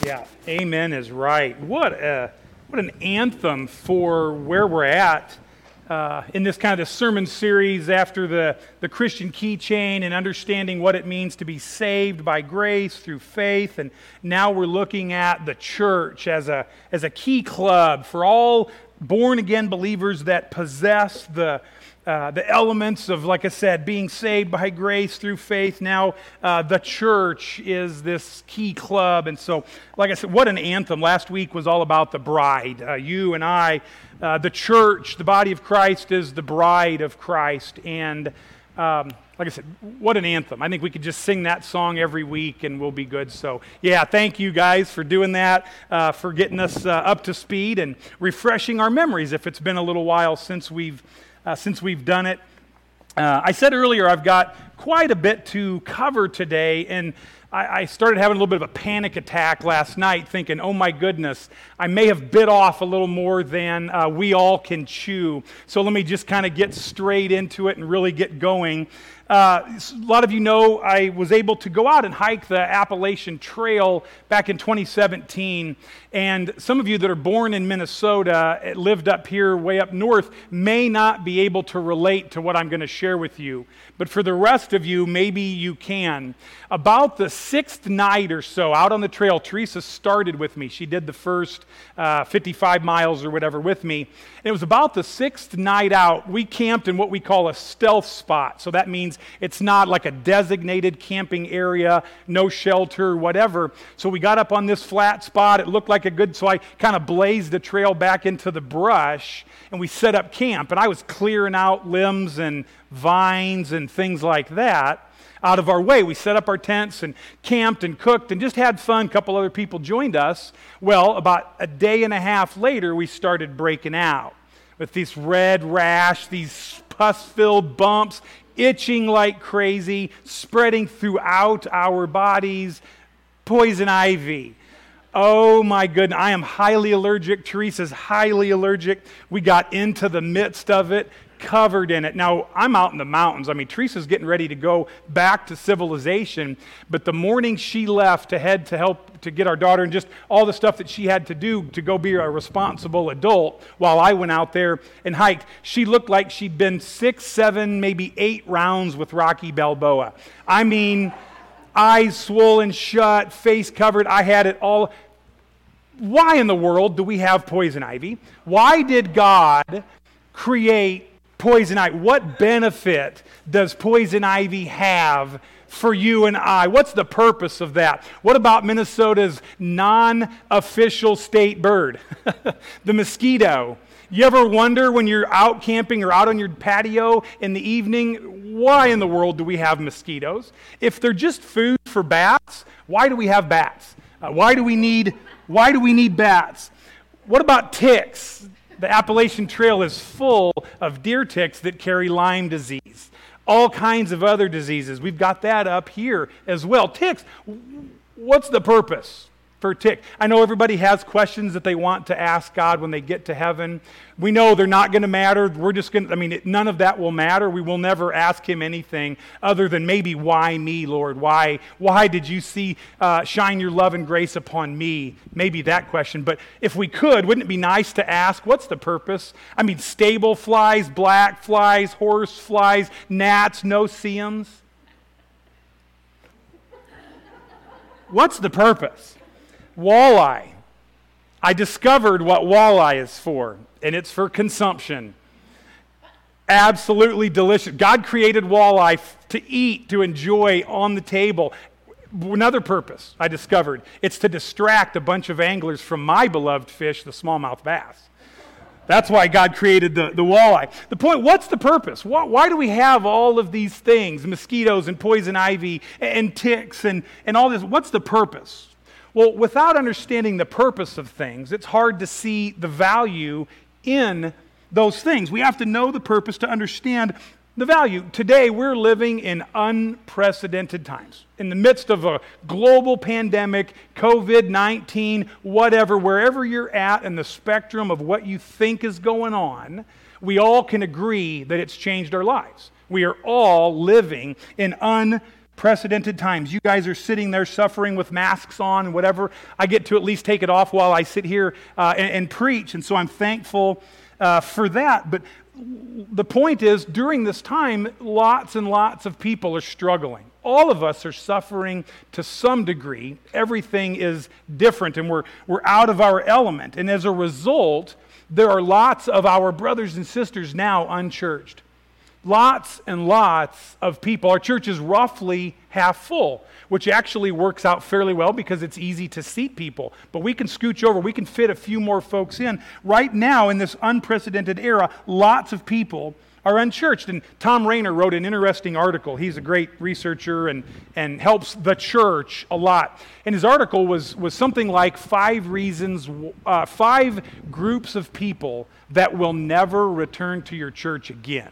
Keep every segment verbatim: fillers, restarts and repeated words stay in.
Yeah, amen is right. What a what an anthem for where we're at uh, in this kind of sermon series after the, the Christian keychain and understanding what it means to be saved by grace through faith. And now we're looking at the church as a as a key club for all born-again believers that possess the Uh, the elements of, like I said, being saved by grace through faith. Now, uh, the church is this key club. And so, like I said, what an anthem. Last week was all about the bride. Uh, you and I, uh, the church, the body of Christ is the bride of Christ. And um, like I said, what an anthem. I think we could just sing that song every week and we'll be good. So, yeah, thank you guys for doing that, uh, for getting us uh, up to speed and refreshing our memories if it's been a little while since we've Uh, since we've done it. Uh, I said earlier I've got quite a bit to cover today, and I, I started having a little bit of a panic attack last night thinking, oh my goodness, I may have bit off a little more than uh, we all can chew. So let me just kind of get straight into it and really get going. Uh, a lot of you know I was able to go out and hike the Appalachian Trail back in twenty seventeen, and some of you that are born in Minnesota, lived up here way up north, may not be able to relate to what I'm going to share with you. But for the rest of you, maybe you can. About the sixth night or so out on the trail, Teresa started with me. She did the first uh, fifty-five miles or whatever with me. And it was about the sixth night out, we camped in what we call a stealth spot. So that means it's not like a designated camping area, no shelter, whatever. So we got up on this flat spot. It looked like a good, so I kind of blazed the trail back into the brush, and we set up camp. And I was clearing out limbs and vines and things like that out of our way. We set up our tents and camped and cooked and just had fun. A couple other people joined us. Well, about a day and a half later, we started breaking out with this red rash, these pus-filled bumps, itching like crazy, spreading throughout our bodies, poison ivy. Oh my goodness, I am highly allergic. Teresa's highly allergic. We got into the midst of it, covered in it. Now, I'm out in the mountains. I mean, Teresa's getting ready to go back to civilization, but the morning she left to head to help to get our daughter and just all the stuff that she had to do to go be a responsible adult while I went out there and hiked, she looked like she'd been six, seven, maybe eight rounds with Rocky Balboa. I mean, eyes swollen shut, face covered. I had it all. Why in the world do we have poison ivy? Why did God create poison ivy? What benefit does poison ivy have for you and I? What's the purpose of that? What about Minnesota's non-official state bird, the mosquito? You ever wonder when you're out camping or out on your patio in the evening, why in the world do we have mosquitoes? If they're just food for bats, why do we have bats? Uh, why do we need why do we need bats? What about ticks? The Appalachian Trail is full of deer ticks that carry Lyme disease. All kinds of other diseases. We've got that up here as well. Ticks, what's the purpose for tick? I know everybody has questions that they want to ask God when they get to heaven. We know they're not going to matter. We're just going to, I mean, it, none of that will matter. We will never ask him anything other than maybe, why me, Lord? Why, why did you see, uh, shine your love and grace upon me? Maybe that question. But if we could, wouldn't it be nice to ask, what's the purpose? I mean, stable flies, black flies, horse flies, gnats, no-see-ums. What's the purpose? Walleye. I discovered what walleye is for, and it's for consumption. Absolutely delicious. God created walleye to eat, to enjoy on the table. Another purpose I discovered, it's to distract a bunch of anglers from my beloved fish, the smallmouth bass. That's why God created the, the walleye. The point, what's the purpose? Why, why do we have all of these things, mosquitoes and poison ivy and ticks and, and all this? What's the purpose? Well, without understanding the purpose of things, it's hard to see the value in those things. We have to know the purpose to understand the value. Today, we're living in unprecedented times. In the midst of a global pandemic, covid nineteen, whatever, wherever you're at in the spectrum of what you think is going on, we all can agree that it's changed our lives. We are all living in unprecedented unprecedented times. You guys are sitting there suffering with masks on and whatever. I get to at least take it off while I sit here uh, and, and preach, and so I'm thankful uh, for that. But the point is, during this time, lots and lots of people are struggling. All of us are suffering to some degree. Everything is different, and we're, we're out of our element. And as a result, there are lots of our brothers and sisters now unchurched. Lots and lots of people. Our church is roughly half full, which actually works out fairly well because it's easy to seat people. But we can scooch over. We can fit a few more folks in. Right now, in this unprecedented era, lots of people are unchurched. And Tom Rainer wrote an interesting article. He's a great researcher and, and helps the church a lot. And his article was, was something like five reasons, uh, five groups of people that will never return to your church again.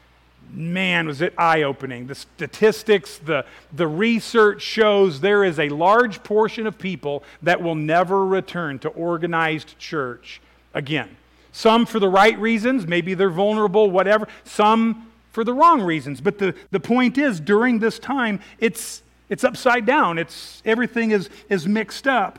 Man, was it eye-opening. The statistics, the, the research shows there is a large portion of people that will never return to organized church again. Some for the right reasons, maybe they're vulnerable, whatever. Some for the wrong reasons. But the, the point is, during this time, it's it's upside down. It's everything is, is mixed up.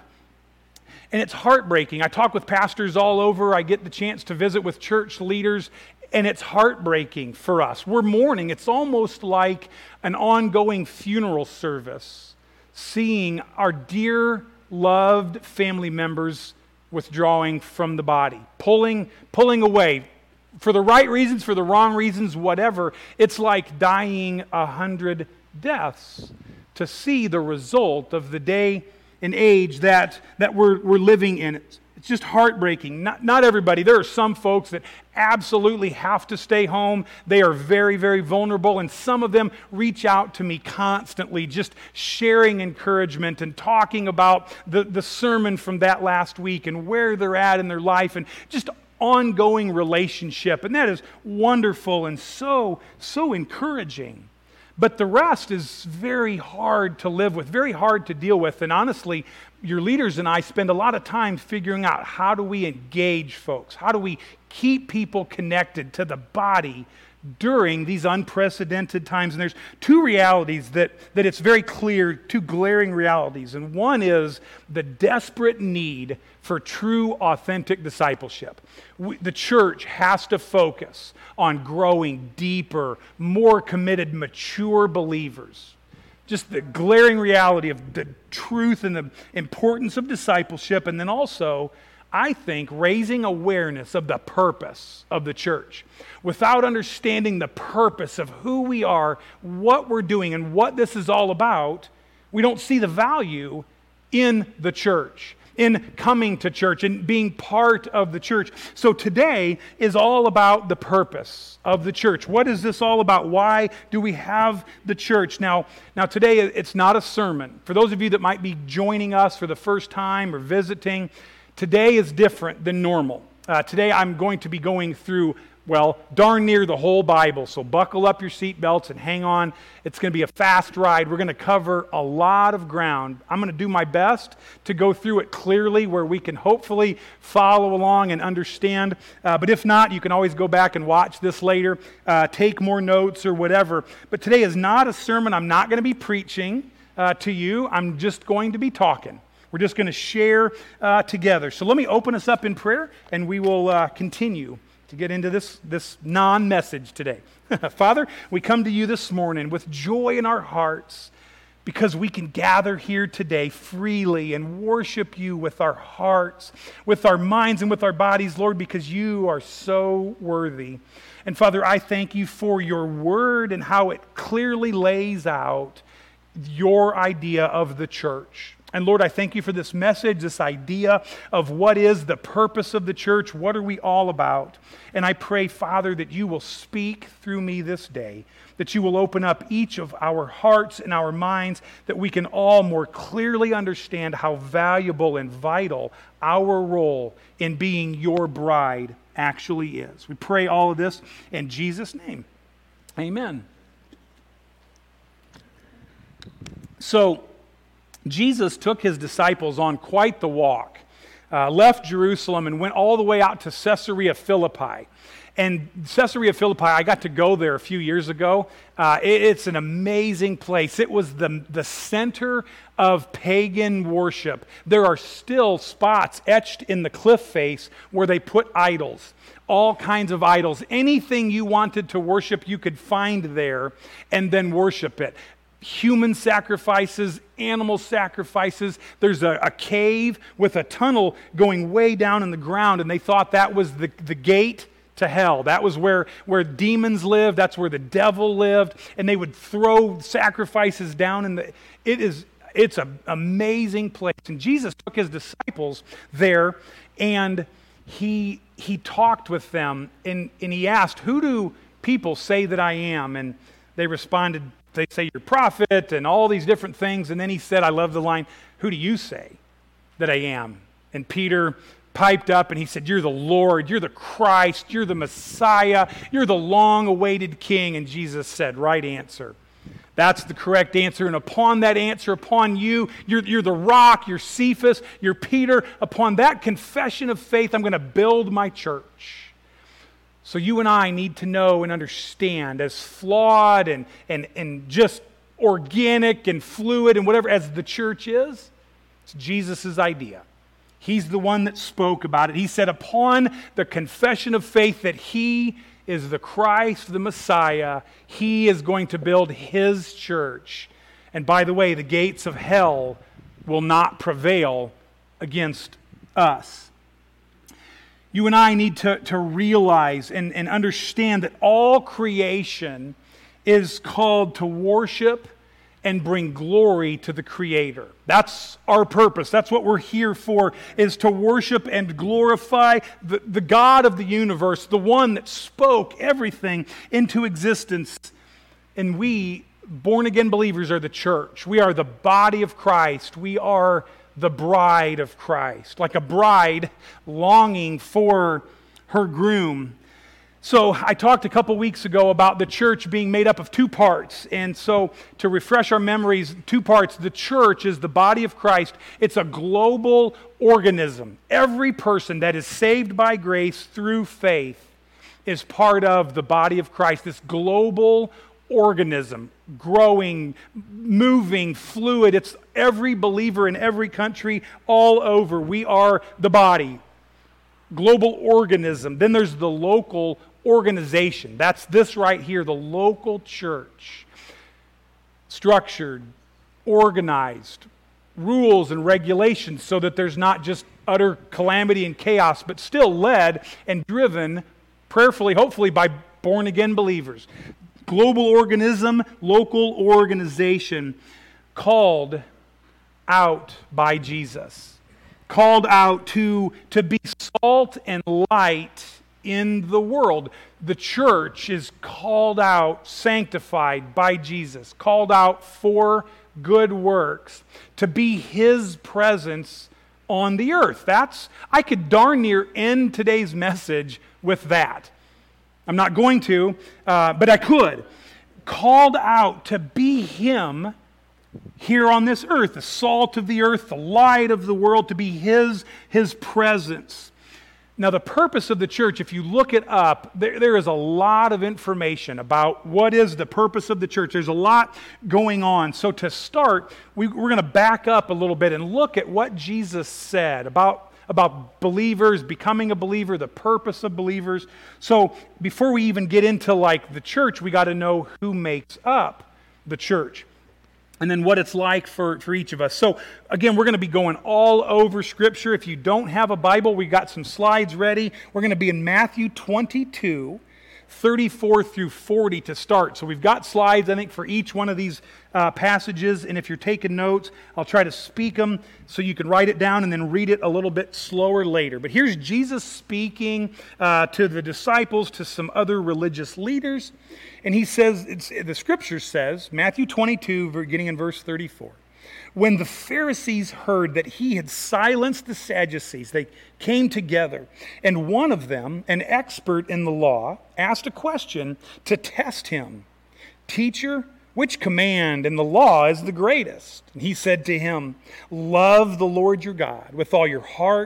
And it's heartbreaking. I talk with pastors all over. I get the chance to visit with church leaders. And it's heartbreaking for us. We're mourning. It's almost like an ongoing funeral service, seeing our dear, loved family members withdrawing from the body, pulling, pulling away. For the right reasons, for the wrong reasons, whatever. It's like dying a hundred deaths to see the result of the day and age that, that we're, we're living in. It's, it's just heartbreaking. Not, not everybody. There are some folks that absolutely have to stay home. They are very, very vulnerable, and some of them reach out to me constantly, just sharing encouragement and talking about the, the sermon from that last week and where they're at in their life, and just ongoing relationship. And that is wonderful and so, so encouraging. But the rest is very hard to live with, very hard to deal with. And honestly, your leaders and I spend a lot of time figuring out how do we engage folks? How do we keep people connected to the body during these unprecedented times? And there's two realities that, that it's very clear, two glaring realities. And one is the desperate need for true, authentic discipleship. We, the church has to focus on growing deeper, more committed, mature believers. Just the glaring reality of the truth and the importance of discipleship, and then also, I think, raising awareness of the purpose of the church. Without understanding the purpose of who we are, what we're doing, and what this is all about, we don't see the value in the church, in coming to church, and being part of the church. So today is all about the purpose of the church. What is this all about? Why do we have the church? Now, now today it's not a sermon. For those of you that might be joining us for the first time or visiting, today is different than normal. Uh, today I'm going to be going through, well, darn near the whole Bible. So buckle up your seatbelts and hang on. It's going to be a fast ride. We're going to cover a lot of ground. I'm going to do my best to go through it clearly where we can hopefully follow along and understand. Uh, but if not, you can always go back and watch this later, uh, take more notes or whatever. But today is not a sermon. I'm not going to be preaching uh, to you. I'm just going to be talking. We're just going to share uh, together. So let me open us up in prayer, and we will uh, continue to get into this, this non-message today. Father, we come to you this morning with joy in our hearts because we can gather here today freely and worship you with our hearts, with our minds, and with our bodies, Lord, because you are so worthy. And Father, I thank you for your word and how it clearly lays out your idea of the church. And Lord, I thank you for this message, this idea of what is the purpose of the church, what are we all about? And I pray, Father, that you will speak through me this day, that you will open up each of our hearts and our minds, that we can all more clearly understand how valuable and vital our role in being your bride actually is. We pray all of this in Jesus' name. Amen. So, Jesus took his disciples on quite the walk, uh, left Jerusalem and went all the way out to Caesarea Philippi. And Caesarea Philippi, I got to go there a few years ago. Uh, it, it's an amazing place. It was the, the center of pagan worship. There are still spots etched in the cliff face where they put idols, all kinds of idols. Anything you wanted to worship, you could find there and then worship it. Human sacrifices, animal sacrifices. There's a, a cave with a tunnel going way down in the ground, and they thought that was the, the gate to hell. That was where, where demons lived. That's where the devil lived. And they would throw sacrifices down in the... It is, it's an amazing place. And Jesus took his disciples there, and he, he talked with them, and, and he asked, who do people say that I am? And they responded, they say you're a prophet and all these different things. And then he said, I love the line, who do you say that I am? And Peter piped up and he said, you're the Lord, you're the Christ, you're the Messiah, you're the long-awaited King. And Jesus said, right answer. That's the correct answer. And upon that answer, upon you, you're, you're the rock, you're Cephas, you're Peter. Upon that confession of faith, I'm going to build my church. So you and I need to know and understand, as flawed and, and, and just organic and fluid and whatever as the church is, it's Jesus' idea. He's the one that spoke about it. He said, upon the confession of faith that he is the Christ, the Messiah, he is going to build his church. And by the way, the gates of hell will not prevail against us. You and I need to, to realize and, and understand that all creation is called to worship and bring glory to the Creator. That's our purpose. That's what we're here for, is to worship and glorify the, the God of the universe, the one that spoke everything into existence. And we, born-again believers, are the church. We are the body of Christ. We are the bride of Christ, like a bride longing for her groom. So I talked a couple weeks ago about the church being made up of two parts. And so to refresh our memories, two parts. The church is the body of Christ. It's a global organism. Every person that is saved by grace through faith is part of the body of Christ, this global organism, growing, moving, fluid. It's every believer in every country all over. We are the body, global organism. Then there's the local organization. That's this right here, the local church. Structured, organized, rules and regulations so that there's not just utter calamity and chaos, but still led and driven prayerfully, hopefully, by born-again believers. Global organism, local organization, called out by Jesus. Called out to, to be salt and light in the world. The church is called out, sanctified by Jesus, called out for good works, to be his presence on the earth. That's, I could darn near end today's message with that. I'm not going to, uh, but I could. Called out to be him here on this earth, the salt of the earth, the light of the world, to be his, his presence. Now, the purpose of the church, if you look it up, there, there is a lot of information about what is the purpose of the church. There's a lot going on. So to start, we, we're going to back up a little bit and look at what Jesus said about, about believers, becoming a believer, the purpose of believers. So before we even get into like the church, we got to know who makes up the church. And then what it's like for, for each of us. So again, we're going to be going all over Scripture. If you don't have a Bible, we got some slides ready. We're going to be in Matthew twenty-two, thirty-four through forty to start. So we've got slides, I think, for each one of these uh, passages. And if you're taking notes, I'll try to speak them so you can write it down and then read it a little bit slower later. But here's Jesus speaking uh, to the disciples, to some other religious leaders. And he says, it's, the Scripture says, Matthew twenty-two, beginning in verse thirty-four, when the Pharisees heard that he had silenced the Sadducees, they came together, and one of them, an expert in the law, asked a question to test him. Teacher, which command in the law is the greatest? And he said to him, love the Lord your God with all your heart,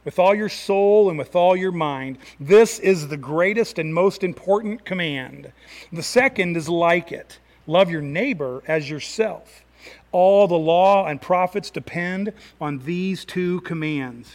with all your soul and with all your mind. This is the greatest and most important command. The second is like it. Love your neighbor as yourself. All the law and prophets depend on these two commands.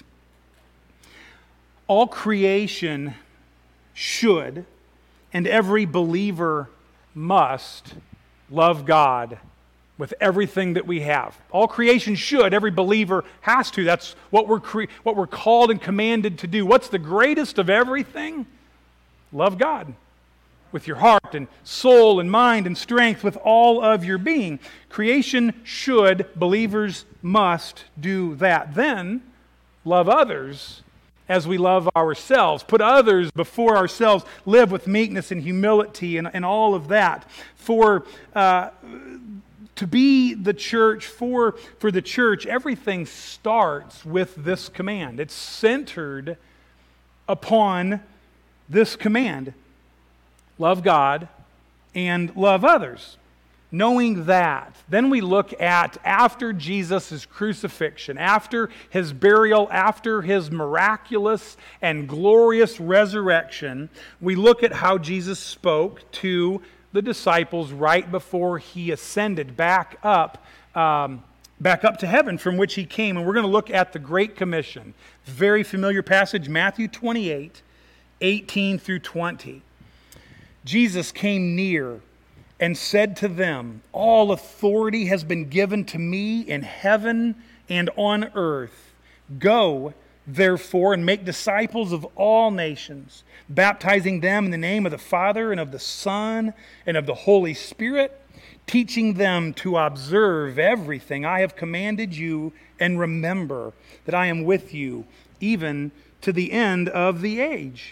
All creation should, and every believer must, love God with everything that we have. All creation should, every believer has to. That's what we're cre- what we're called and commanded to do. What's the greatest of everything? Love God with your heart and soul and mind and strength, with all of your being. Creation should, believers must do that. Then love others as we love ourselves. Put others before ourselves. Live with meekness and humility and, and all of that. For uh, to be the church, for, for the church, everything starts with this command. It's centered upon this command. Love God and love others. Knowing that, then we look at after Jesus' crucifixion, after his burial, after his miraculous and glorious resurrection, we look at how Jesus spoke to the disciples right before he ascended back up, um, back up to heaven from which he came. And we're going to look at the Great Commission. Very familiar passage, Matthew twenty-eight, eighteen through twenty. Jesus came near and said to them, all authority has been given to me in heaven and on earth. Go, therefore, and make disciples of all nations, baptizing them in the name of the Father and of the Son and of the Holy Spirit, teaching them to observe everything I have commanded you, and remember that I am with you even to the end of the age.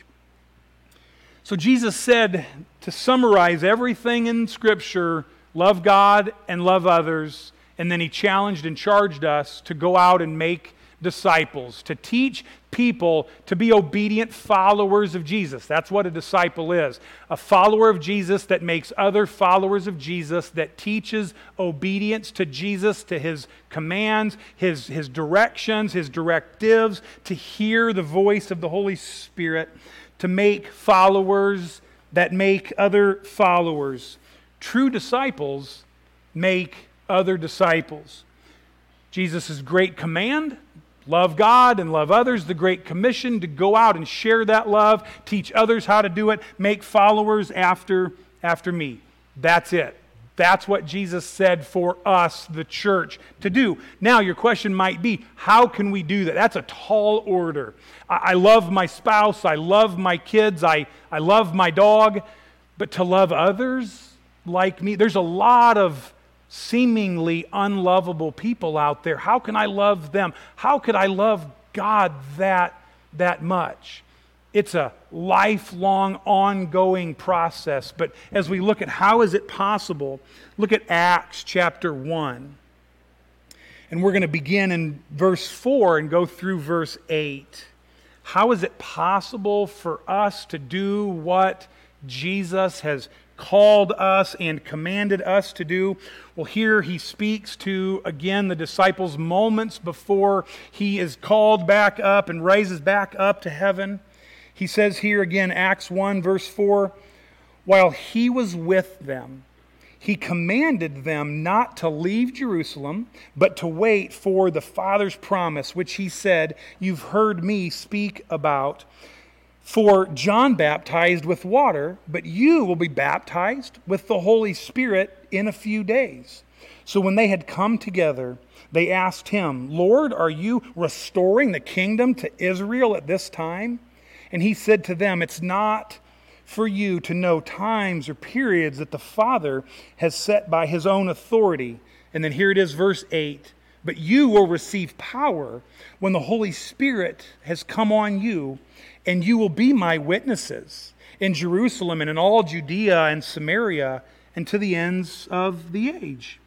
So Jesus said, to summarize everything in Scripture, love God and love others, and then he challenged and charged us to go out and make disciples, to teach people to be obedient followers of Jesus. That's what a disciple is. A follower of Jesus that makes other followers of Jesus, that teaches obedience to Jesus, to his commands, his, his directions, his directives, to hear the voice of the Holy Spirit, to make followers that make other followers. True disciples make other disciples. Jesus' great command, love God and love others. The Great Commission, to go out and share that love, teach others how to do it, make followers after, after me. That's it. That's what Jesus said for us, the church, to do. Now, your question might be, how can we do that? That's a tall order. I, I love my spouse, I love my kids, I, I love my dog, but to love others like me, there's a lot of seemingly unlovable people out there. How can I love them? How could I love God that, that much? It's a lifelong, ongoing process. But as we look at how is it possible, look at Acts chapter one. And we're going to begin in verse four and go through verse eight. How is it possible for us to do what Jesus has called us and commanded us to do? Well, here he speaks to, again, the disciples moments before he is called back up and raises back up to heaven. He says here again, Acts one, verse four, while he was with them, he commanded them not to leave Jerusalem, but to wait for the Father's promise, which he said, you've heard me speak about. For John baptized with water, but you will be baptized with the Holy Spirit in a few days. So when they had come together, they asked him, Lord, are you restoring the kingdom to Israel at this time? And he said to them, it's not for you to know times or periods that the Father has set by his own authority. And then here it is, verse eight. But you will receive power when the Holy Spirit has come on you, and you will be my witnesses in Jerusalem and in all Judea and Samaria and to the ends of the age.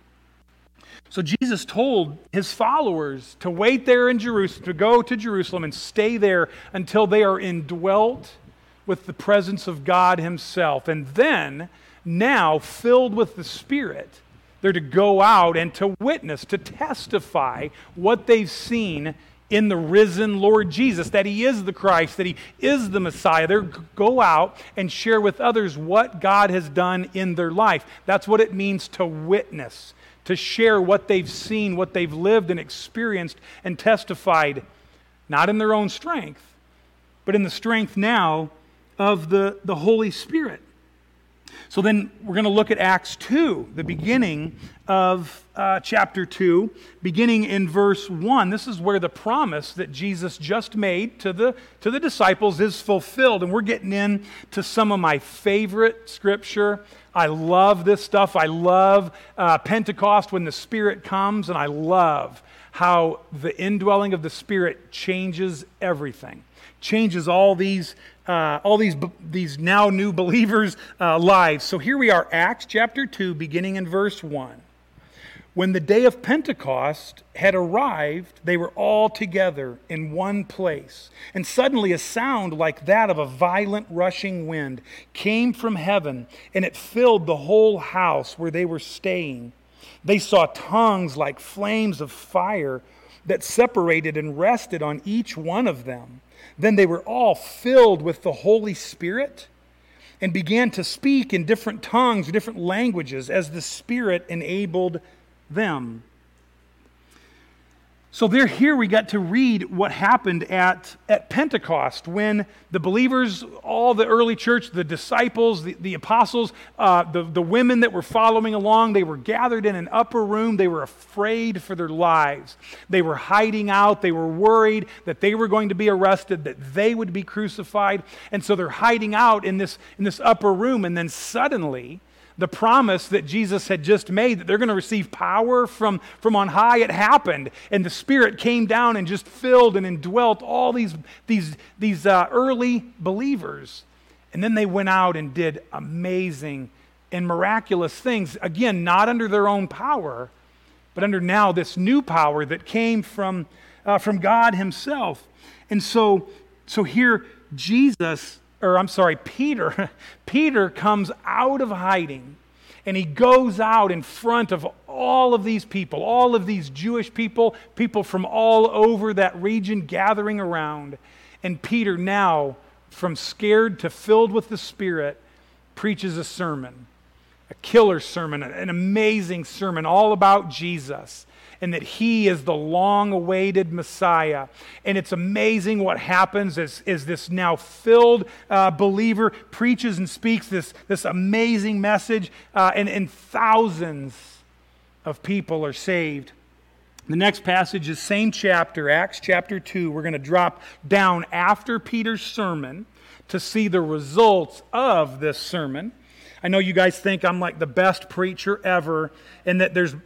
So Jesus told his followers to wait there in Jerusalem, to go to Jerusalem and stay there until they are indwelt with the presence of God himself. And then, now filled with the Spirit, they're to go out and to witness, to testify what they've seen in the risen Lord Jesus, that he is the Christ, that he is the Messiah. They go out and share with others what God has done in their life. That's what it means to witness, to share what they've seen, what they've lived and experienced and testified, not in their own strength, but in the strength now of the, the Holy Spirit. So then we're going to look at Acts two, the beginning of uh, chapter two, beginning in verse one. This is where the promise that Jesus just made to the, to the disciples is fulfilled. And we're getting into some of my favorite scripture. I love this stuff. I love uh, Pentecost when the Spirit comes, and I love how the indwelling of the Spirit changes everything, changes all these Uh, all these these now new believers' uh, lives. So here we are, Acts chapter two, beginning in verse one. When the day of Pentecost had arrived, they were all together in one place. And suddenly a sound like that of a violent rushing wind came from heaven, and it filled the whole house where they were staying. They saw tongues like flames of fire that separated and rested on each one of them. Then they were all filled with the Holy Spirit and began to speak in different tongues, different languages, as the Spirit enabled them. So there, here we got to read what happened at, at Pentecost when the believers, all the early church, the disciples, the, the apostles, uh, the, the women that were following along, they were gathered in an upper room. They were afraid for their lives. They were hiding out. They were worried that they were going to be arrested, that they would be crucified. And so they're hiding out in this, in this upper room. And then suddenly, the promise that Jesus had just made, that they're going to receive power from, from on high, it happened. And the Spirit came down and just filled and indwelt all these, these, these uh, early believers. And then they went out and did amazing and miraculous things. Again, not under their own power, but under now this new power that came from, uh, from God himself. And so, so here Jesus... or I'm sorry, Peter, Peter comes out of hiding and he goes out in front of all of these people, all of these Jewish people, people from all over that region gathering around. And Peter now, from scared to filled with the Spirit, preaches a sermon, a killer sermon, an amazing sermon all about Jesus, and that he is the long-awaited Messiah. And it's amazing what happens as, as this now filled uh, believer preaches and speaks this, this amazing message, uh, and, and thousands of people are saved. The next passage is same chapter, Acts chapter two. We're going to drop down after Peter's sermon to see the results of this sermon. I know you guys think I'm like the best preacher ever, and that there's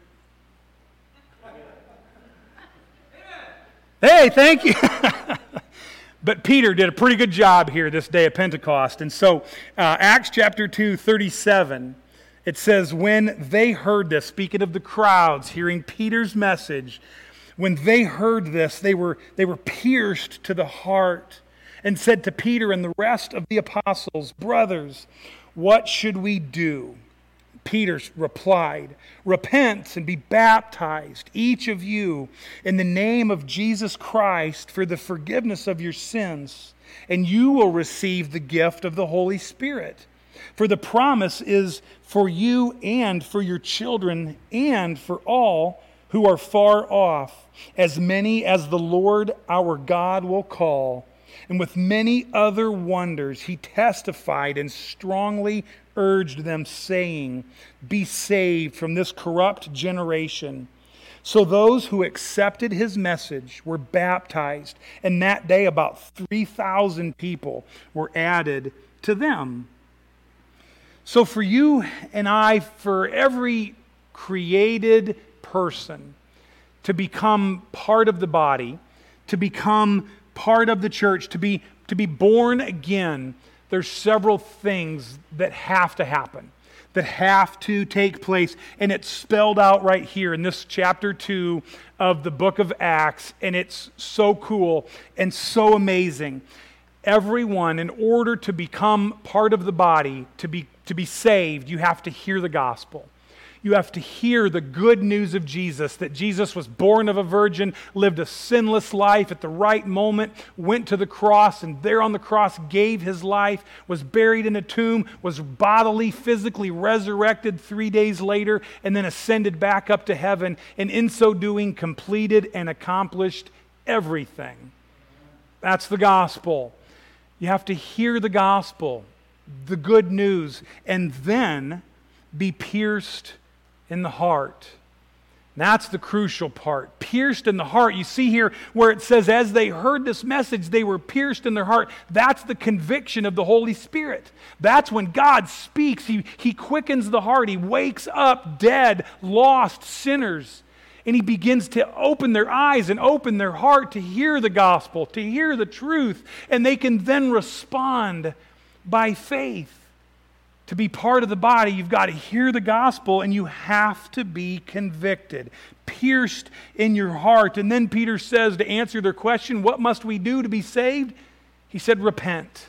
Hey, thank you. But Peter did a pretty good job here this day of Pentecost. And so, uh, Acts chapter two, thirty-seven, it says, when they heard this, speaking of the crowds, hearing Peter's message, when they heard this, they were, they were pierced to the heart and said to Peter and the rest of the apostles, brothers, what should we do? Peter replied, repent and be baptized, each of you, in the name of Jesus Christ for the forgiveness of your sins, and you will receive the gift of the Holy Spirit. For the promise is for you and for your children and for all who are far off, as many as the Lord our God will call. And with many other wonders he testified and strongly urged them, saying, be saved from this corrupt generation. So those who accepted his message were baptized, and that day about three thousand people were added to them. So for you and I, for every created person to become part of the body, to become part of the church, to be, to be born again, there's several things that have to happen, that have to take place. And it's spelled out right here in this chapter two of the book of Acts. And it's so cool and so amazing. Everyone, in order to become part of the body, to be, to be saved, you have to hear the gospel. You have to hear the good news of Jesus, that Jesus was born of a virgin, lived a sinless life at the right moment, went to the cross, and there on the cross gave his life, was buried in a tomb, was bodily, physically resurrected three days later, and then ascended back up to heaven, and in so doing completed and accomplished everything. That's the gospel. You have to hear the gospel, the good news, and then be pierced in the heart. That's the crucial part. Pierced in the heart. You see here where it says, as they heard this message, they were pierced in their heart. That's the conviction of the Holy Spirit. That's when God speaks. He, he quickens the heart. He wakes up dead, lost sinners. And he begins to open their eyes and open their heart to hear the gospel, to hear the truth. And they can then respond by faith. To be part of the body, you've got to hear the gospel and you have to be convicted, pierced in your heart. And then Peter says, to answer their question, what must we do to be saved? He said, repent.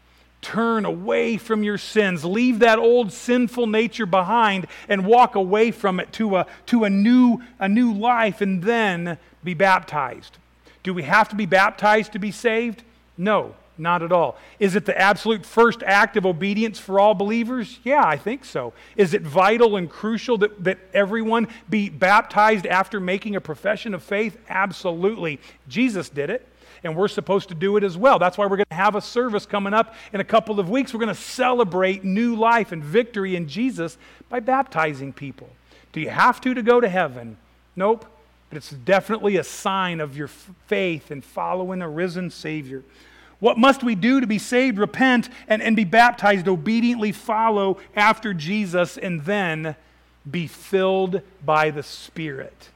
Turn away from your sins. Leave that old sinful nature behind and walk away from it to a, to a, new, a new life, and then be baptized. Do we have to be baptized to be saved? No. Not at all. Is it the absolute first act of obedience for all believers? Yeah, I think so. Is it vital and crucial that, that everyone be baptized after making a profession of faith? Absolutely. Jesus did it, and we're supposed to do it as well. That's why we're going to have a service coming up in a couple of weeks. We're going to celebrate new life and victory in Jesus by baptizing people. Do you have to to go to heaven? Nope. But it's definitely a sign of your faith in following a risen Savior. What must we do to be saved? Repent and, and be baptized, obediently follow after Jesus, and then be filled by the Spirit.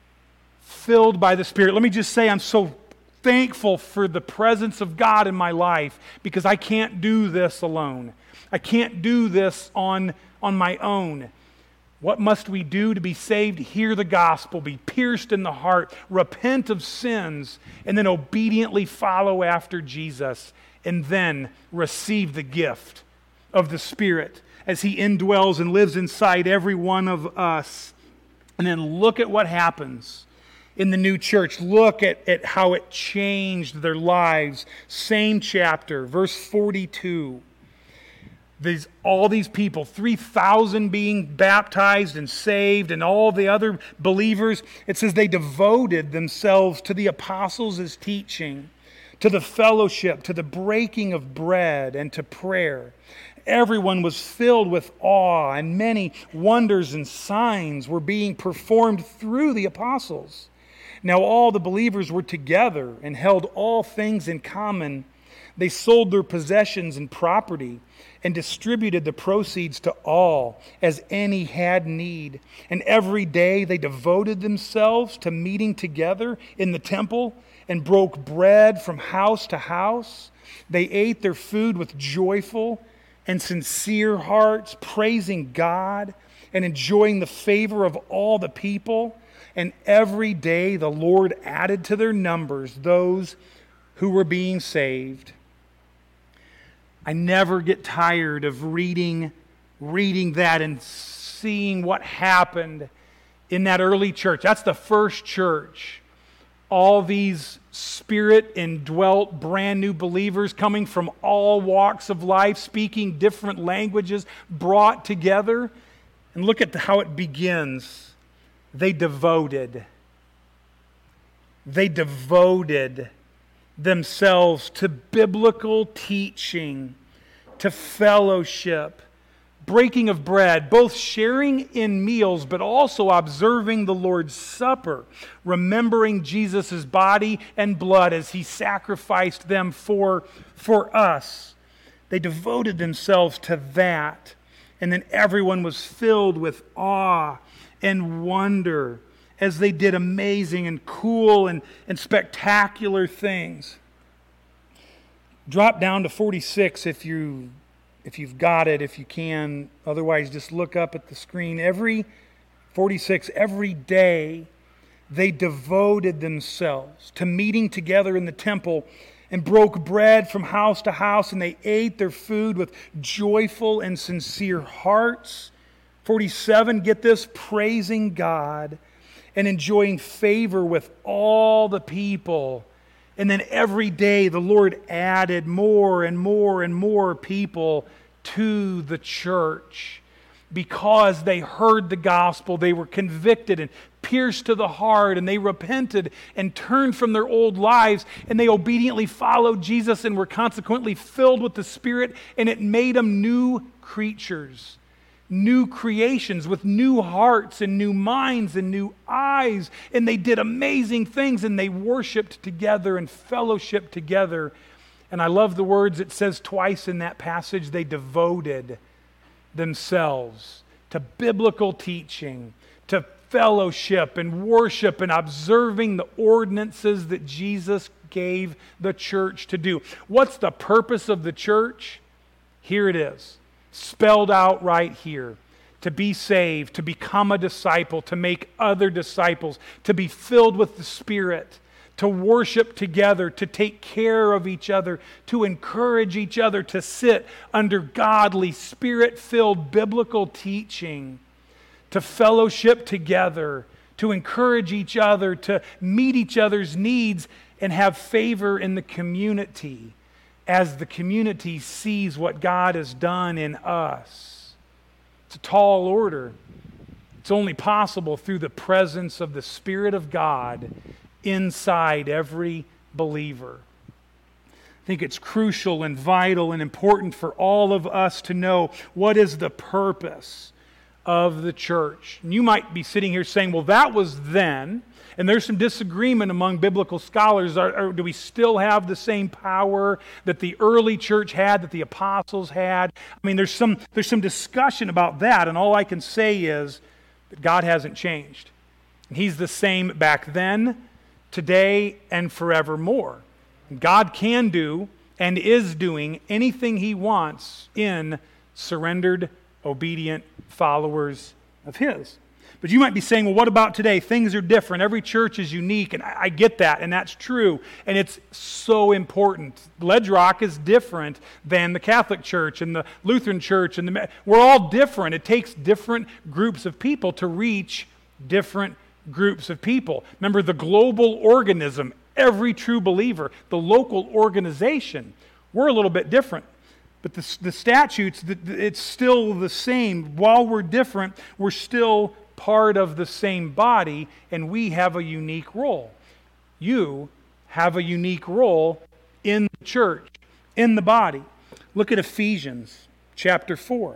Filled by the Spirit. Let me just say, I'm so thankful for the presence of God in my life because I can't do this alone. I can't do this on, on my own. What must we do to be saved? Hear the gospel, be pierced in the heart, repent of sins, and then obediently follow after Jesus, and then receive the gift of the Spirit as He indwells and lives inside every one of us. And then look at what happens in the new church. Look at, at how it changed their lives. Same chapter, verse forty-two. These, all these people, three thousand being baptized and saved, and all the other believers, it says they devoted themselves to the apostles' teaching, to the fellowship, to the breaking of bread, and to prayer. Everyone was filled with awe, and many wonders and signs were being performed through the apostles. Now all the believers were together and held all things in common. They sold their possessions and property and distributed the proceeds to all as any had need. And every day they devoted themselves to meeting together in the temple and broke bread from house to house. They ate their food with joyful and sincere hearts, praising God and enjoying the favor of all the people. And every day the Lord added to their numbers those who were being saved. I never get tired of reading, reading that and seeing what happened in that early church. That's the first church. All these Spirit-indwelt, brand new believers coming from all walks of life, speaking different languages, brought together. And look at how it begins. They devoted. They devoted themselves to biblical teaching, to fellowship, breaking of bread, both sharing in meals, but also observing the Lord's Supper, remembering Jesus' body and blood as He sacrificed them for, for us. They devoted themselves to that. And then everyone was filled with awe and wonder as they did amazing and cool and, and spectacular things. Drop down to forty-six if you if you've got it, if you can. Otherwise, just look up at the screen. Every forty-six, every day they devoted themselves to meeting together in the temple and broke bread from house to house, and they ate their food with joyful and sincere hearts, forty-seven, get this, praising God and enjoying favor with all the people. And then every day the Lord added more and more and more people to the church. Because they heard the gospel, they were convicted and pierced to the heart, and they repented and turned from their old lives, and they obediently followed Jesus and were consequently filled with the Spirit, and it made them new creatures, new creations with new hearts and new minds and new eyes, and they did amazing things, and they worshiped together and fellowshiped together. And I love the words it says twice in that passage, they devoted themselves to biblical teaching, to fellowship and worship and observing the ordinances that Jesus gave the church to do. What's the purpose of the church? Here it is, spelled out right here. To be saved, to become a disciple, to make other disciples, to be filled with the Spirit, to worship together, to take care of each other, to encourage each other, to sit under godly, Spirit-filled biblical teaching, to fellowship together, to encourage each other, to meet each other's needs, and have favor in the community as the community sees what God has done in us. It's a tall order. It's only possible through the presence of the Spirit of God inside every believer. I think it's crucial and vital and important for all of us to know what is the purpose of the church. And you might be sitting here saying, well, that was then, and there's some disagreement among biblical scholars. Are, are, do we still have the same power that the early church had, that the apostles had? I mean, there's some, there's some discussion about that, and all I can say is that God hasn't changed. He's the same back then, today, and forevermore. God can do and is doing anything He wants in surrendered, obedient followers of His. But you might be saying, well, what about today? Things are different. Every church is unique, and I, I get that, and that's true, and it's so important. Ledge Rock is different than the Catholic Church and the Lutheran Church, and the we're all different. It takes different groups of people to reach different groups of people. Remember, the global organism, every true believer, the local organization, we're a little bit different. But the, the statutes, it's still the same. While we're different, we're still part of the same body, and we have a unique role. You have a unique role in the church, in the body. Look at Ephesians chapter four.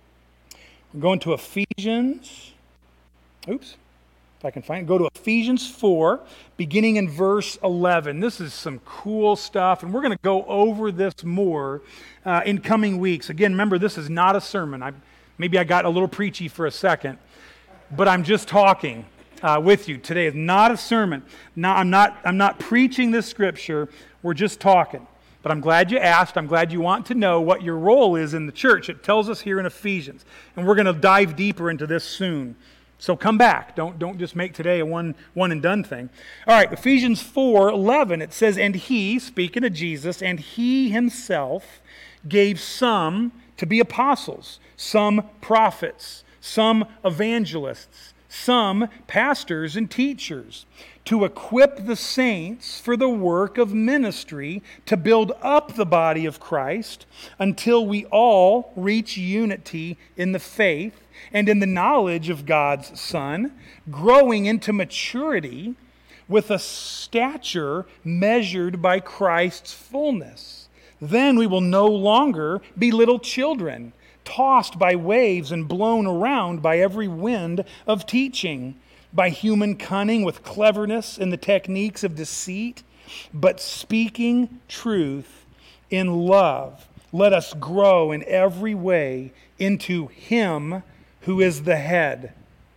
We're going to Ephesians. Oops. If I can find it, go to Ephesians four, beginning in verse eleven. This is some cool stuff, and we're going to go over this more uh, in coming weeks. Again, remember, this is not a sermon. I, maybe I got a little preachy for a second, but I'm just talking uh, with you today. It's not a sermon. Now, I'm not, I'm not preaching this scripture. We're just talking. But I'm glad you asked. I'm glad you want to know what your role is in the church. It tells us here in Ephesians, and we're going to dive deeper into this soon. So come back. Don't, don't just make today a one, one and done thing. All right, Ephesians four eleven, it says, and He, speaking of Jesus, and He Himself gave some to be apostles, some prophets, some evangelists, some pastors and teachers, to equip the saints for the work of ministry, to build up the body of Christ, until we all reach unity in the faith and in the knowledge of God's Son, growing into maturity with a stature measured by Christ's fullness. Then we will no longer be little children, tossed by waves and blown around by every wind of teaching, by human cunning with cleverness in the techniques of deceit, but speaking truth in love. Let us grow in every way into Him who is the head,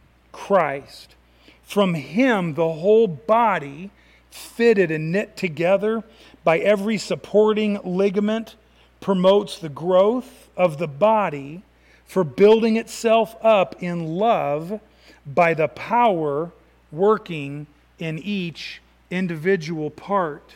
Christ. From Him the whole body, fitted and knit together by every supporting ligament, promotes the growth of the body for building itself up in love by the power working in each individual part.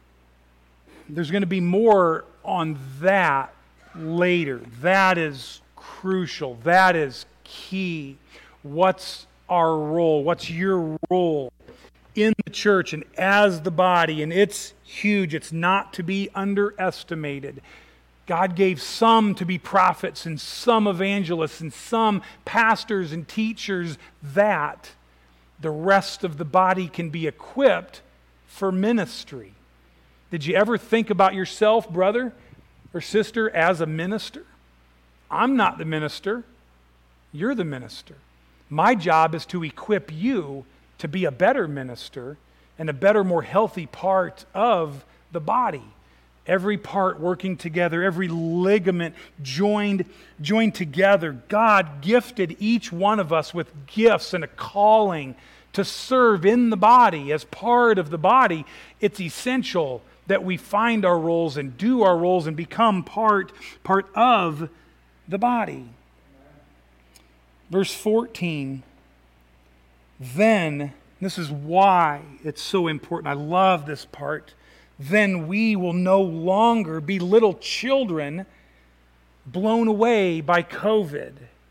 There's going to be more on that later. That is crucial. That is key. What's our role? What's your role in the church and as the body? And it's huge. It's not to be underestimated. God gave some to be prophets and some evangelists and some pastors and teachers, that the rest of the body can be equipped for ministry. Did you ever think about yourself, brother or sister, as a minister? I'm not the minister. You're the minister. My job is to equip you to be a better minister and a better, more healthy part of the body. Every part working together, every ligament joined, joined together. God gifted each one of us with gifts and a calling to serve in the body. As part of the body, it's essential that we find our roles and do our roles and become part, part of the body. Verse fourteen, then, this is why it's so important. I love this part. Then we will no longer be little children blown away by COVID,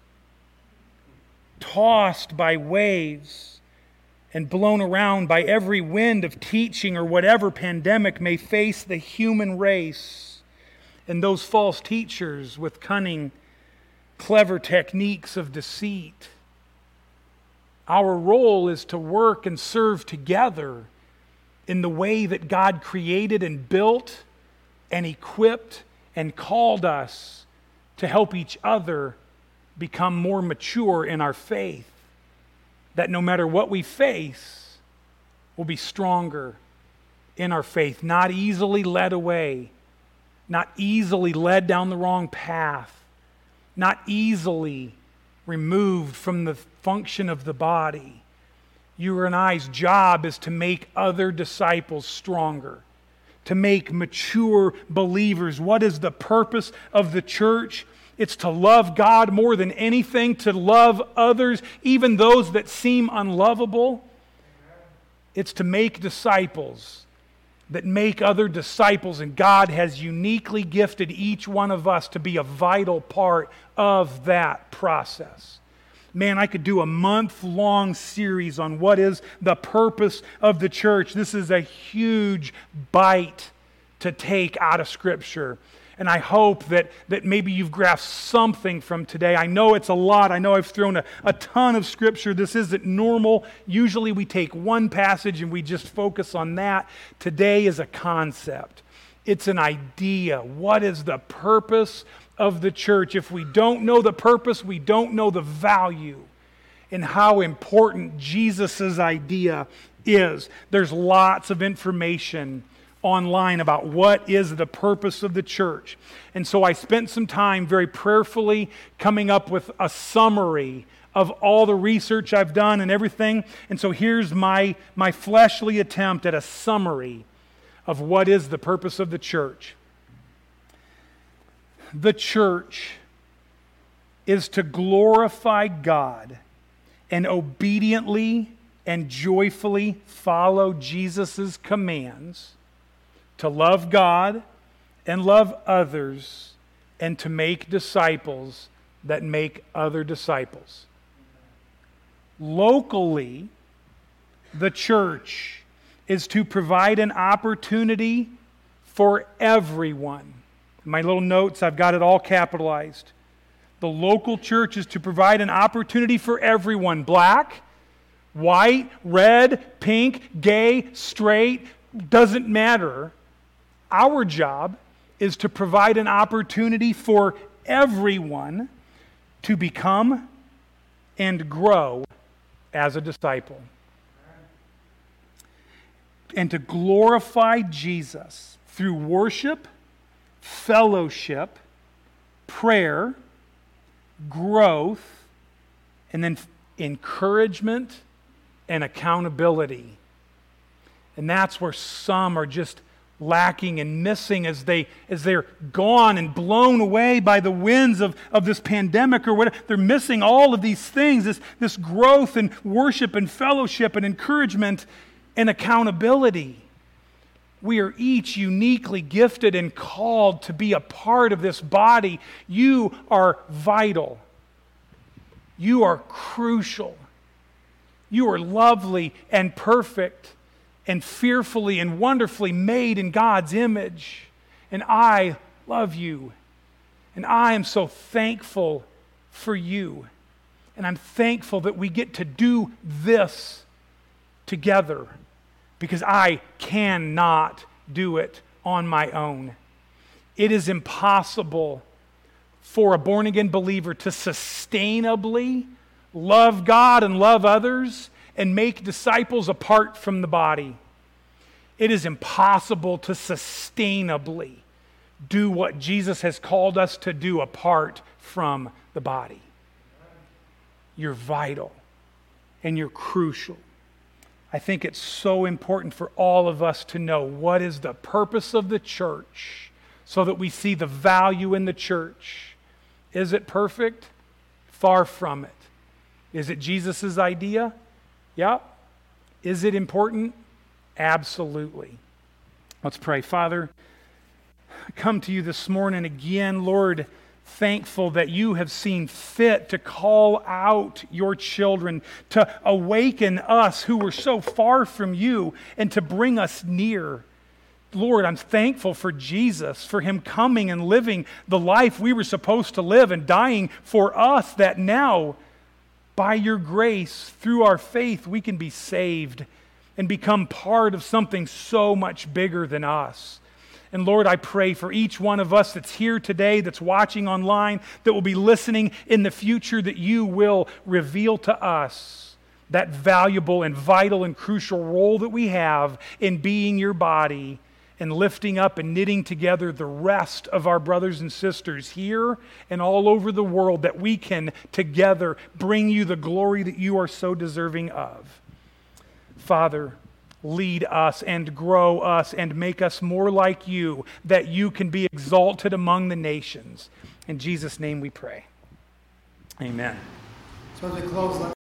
tossed by waves, and blown around by every wind of teaching or whatever pandemic may face the human race, and those false teachers with cunning, clever techniques of deceit. Our role is to work and serve together in the way that God created and built and equipped and called us to help each other become more mature in our faith. That no matter what we face, we'll be stronger in our faith, not easily led away, not easily led down the wrong path, not easily removed from the function of the body. You and I's job is to make other disciples stronger, to make mature believers. What is the purpose of the church? It's to love God more than anything, to love others, even those that seem unlovable. It's to make disciples that make other disciples, and God has uniquely gifted each one of us to be a vital part of that process. Man, I could do a month-long series on what is the purpose of the church. This is a huge bite to take out of Scripture. And I hope that, that maybe you've grasped something from today. I know it's a lot. I know I've thrown a, a ton of Scripture. This isn't normal. Usually we take one passage and we just focus on that. Today is a concept. It's an idea. What is the purpose of the church? If we don't know the purpose, we don't know the value and how important Jesus' idea is. There's lots of information online about what is the purpose of the church. And so I spent some time very prayerfully coming up with a summary of all the research I've done and everything. And so here's my, my fleshly attempt at a summary of what is the purpose of the church. The church is to glorify God and obediently and joyfully follow Jesus' commands to love God and love others and to make disciples that make other disciples. Locally, the church is to provide an opportunity for everyone. In my little notes, I've got it all capitalized. The local church is to provide an opportunity for everyone. Black, white, red, pink, gay, straight, doesn't matter. Our job is to provide an opportunity for everyone to become and grow as a disciple. And to glorify Jesus through worship, fellowship, prayer, growth, and then encouragement and accountability. And that's where some are just lacking and missing as they as they're gone and blown away by the winds of, of this pandemic or whatever. They're missing all of these things, this, this growth and worship and fellowship and encouragement and accountability. We are each uniquely gifted and called to be a part of this body. You are vital. You are crucial. You are lovely and perfect and fearfully and wonderfully made in God's image. And I love you. And I am so thankful for you. And I'm thankful that we get to do this together, because I cannot do it on my own. It is impossible for a born-again believer to sustainably love God and love others and make disciples apart from the body. It is impossible to sustainably do what Jesus has called us to do apart from the body. You're vital and you're crucial. I think it's so important for all of us to know what is the purpose of the church so that we see the value in the church. Is it perfect? Far from it. Is it Jesus' idea? Yeah. Is it important? Absolutely. Let's pray. Father, I come to you this morning again, Lord, thankful that you have seen fit to call out your children, to awaken us who were so far from you, and to bring us near. Lord, I'm thankful for Jesus, for him coming and living the life we were supposed to live and dying for us, that now, by your grace, through our faith, we can be saved and become part of something so much bigger than us. And Lord, I pray for each one of us that's here today, that's watching online, that will be listening in the future, that you will reveal to us that valuable and vital and crucial role that we have in being your body and lifting up and knitting together the rest of our brothers and sisters here and all over the world, that we can together bring you the glory that you are so deserving of. Father, lead us and grow us and make us more like you, that you can be exalted among the nations. In Jesus' name we pray. Amen. So as we close, let